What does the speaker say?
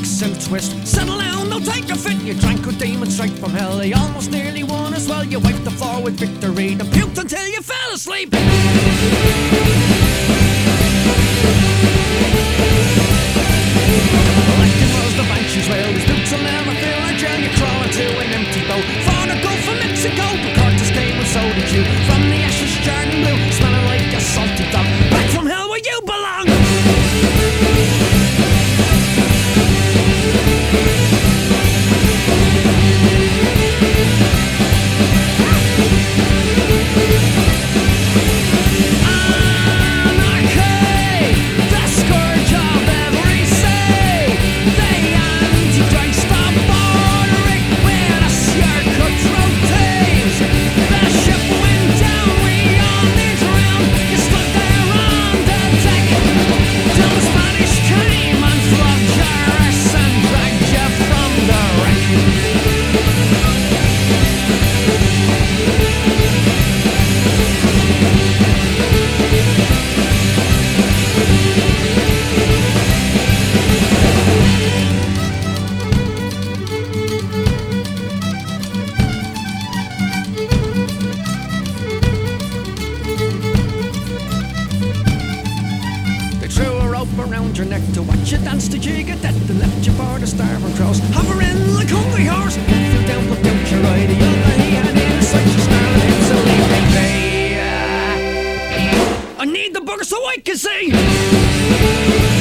mix and twist. Settle down, don't take a fit. You drank a demon straight from hell. He almost nearly won as well. You wiped the floor with victory, then puked until you fell asleep. Electing was the banshees wail. His boots will never feel like jail. You crawl into an empty boat. Fought a goal from Mexico, but Curtis came and so did you. From the ashes, Jordan blue, smelling like a salty dog. Back from hell where you belong. Around your neck to watch you dance. Did you get that? They left you for the starboard cross, hovering like hungry horse. You fell down, but don't you ride the other hand in such a snarling insulation bay. I need the bugger so I can see.